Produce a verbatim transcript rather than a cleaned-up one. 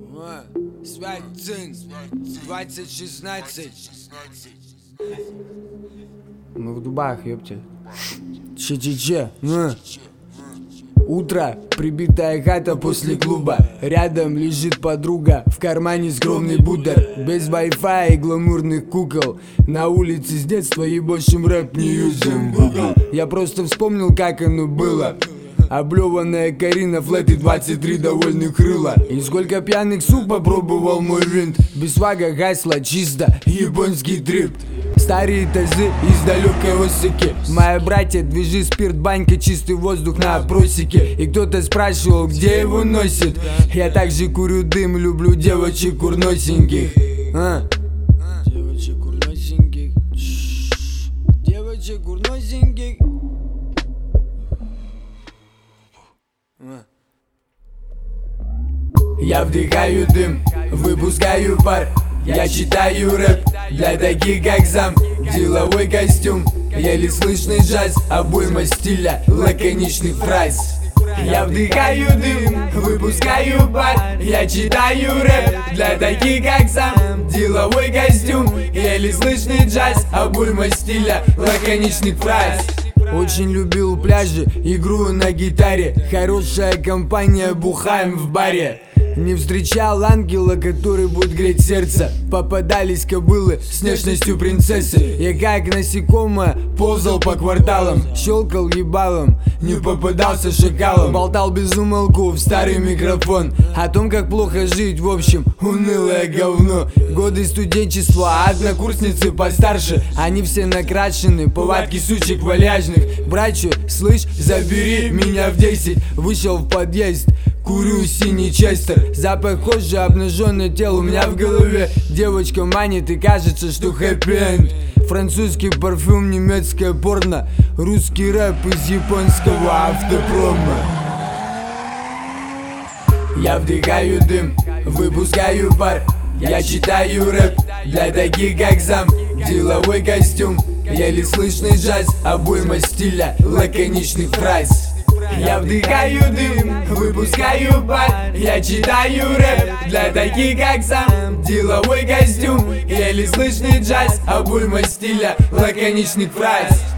Святцин, двадцать шестнадцать. Мы в Дубаях, ёпте. Че-че-че, ну. Утро, прибитая хата после клуба. Рядом лежит подруга, в кармане скромный бутер. Без вай-фая и гламурных кукол. На улице с детства ебошим рэп, не юзаем Google. Я просто вспомнил, как оно было. Облеванная Карина, флэты двадцать три довольных рыла. И сколько пьяных сук попробовал мой винт. Без свага, гасла, чисто, японский трип. Старые тазы из далекой Осаки. Мои братья, движи, спирт, банька, чистый воздух на просеке. И кто-то спрашивал, где его носит. Я также курю дым, люблю девочек курносеньких. а? Девочек курносеньких. Девочек курносеньких. Я вдыхаю дым, выпускаю пар. Я читаю рэп для таких как зам. Деловой костюм, еле слышный джаз. Обойма стиля, лаконичных фраз. Я вдыхаю дым, выпускаю пар. Я читаю рэп для таких как сам. Деловой костюм, еле слышный джаз. Обойма стиля, лаконичных фраз. Очень любил пляжи, игру на гитаре. Хорошая компания, бухаем в баре. Не встречал ангела, который будет греть сердце. Попадались кобылы с внешностью принцессы. Я как насекомое ползал по кварталам. Щелкал ебалом, не попадался шакалом. Болтал без умолку в старый микрофон о том, как плохо жить, в общем, унылое говно. Годы студенчества, а однокурсницы постарше. Они все накрашены, повадки сучек валяжных. Братья, слышь, забери меня в десять. Вышел в подъезд, курю синий честер. Запах кожи, обнаженное тело у меня в голове. Девочка манит и кажется, что хэппи-энд. Французский парфюм, немецкое порно. Русский рэп из японского автопрома. Я вдыхаю дым, выпускаю пар. Я читаю рэп для таких как зам. Деловой костюм, еле слышный джаз. Обойма стиля, лаконичных фраз. Я вдыхаю дым, выпускаю пар. Я читаю рэп для таких как сам. Деловой костюм, еле слышный джаз. Обойма стиля, лаконичных фраз.